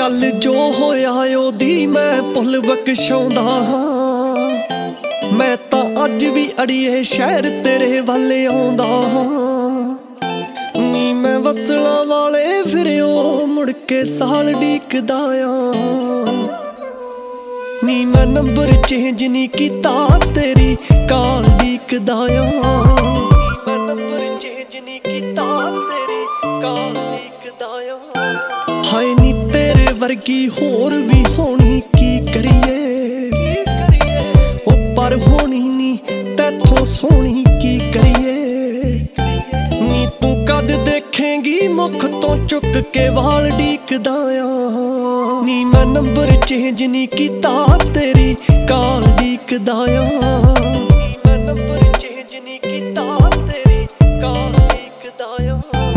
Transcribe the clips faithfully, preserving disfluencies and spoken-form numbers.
कल जो होया ओदी मैं भुल बख्शाउंदा हां। मैं तां अज भी अड़िए शहर तेरे वाले आउंदा हां। नी मैं वसला वाले फिरियो मुड़ के साल डीकदा आ। नी मैं नंबर चेंज नी कीता तेरी काल डीकदा आ। मैं नंबर चेंज नी कीता तेरी काल डीकदा आ। हाय नी तेरे वर्गी होर भी होनी की करिए, ओ पर होनी नी तैथों सोहनी की करिए। नी तू कद देखेंगी मुख तो चुक के वाल डीकदा आ। नी मैं नंबर चेंज नी कीता तेरी काल डीकदा आ। मैं नंबर चेंज नी कीता तेरी काल डीकदा आ।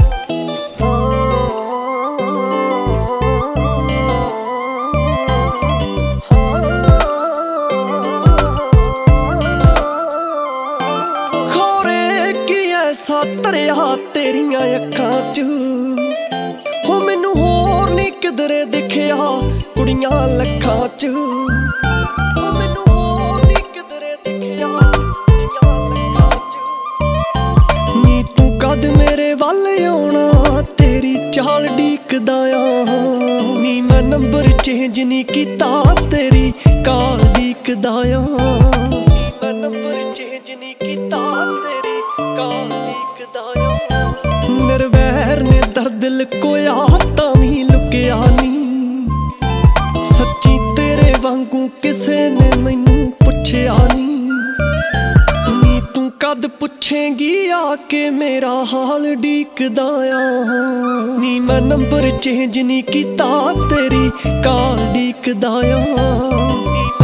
सा तरिया तेरिया अखां च हो मैनू होर नी किधरे दिखिया कुड़ियां लखां च। हो मैनू होर नी किधरे दिखिया कुड़ियां लखां च। नी तू कद मेरे वल आउणा तेरी चाल डीकदा आ। नी मैं नंबर चेंज नी कीता तेरी काल डीकदा आ। मैं नंबर चेंज नी कीता तेरी काल डीकदा आ। निर्वैर ने दर्द लुकोया तां भी लुकिया नी। सच्ची तेरे वांगू किसे ने मैनू पुछया नी। नी तू कद पुछेंगी आके मेरा हाल डीकदा आ। नी मैं नंबर चेंज नी कीता तेरी काल डीकदा आ।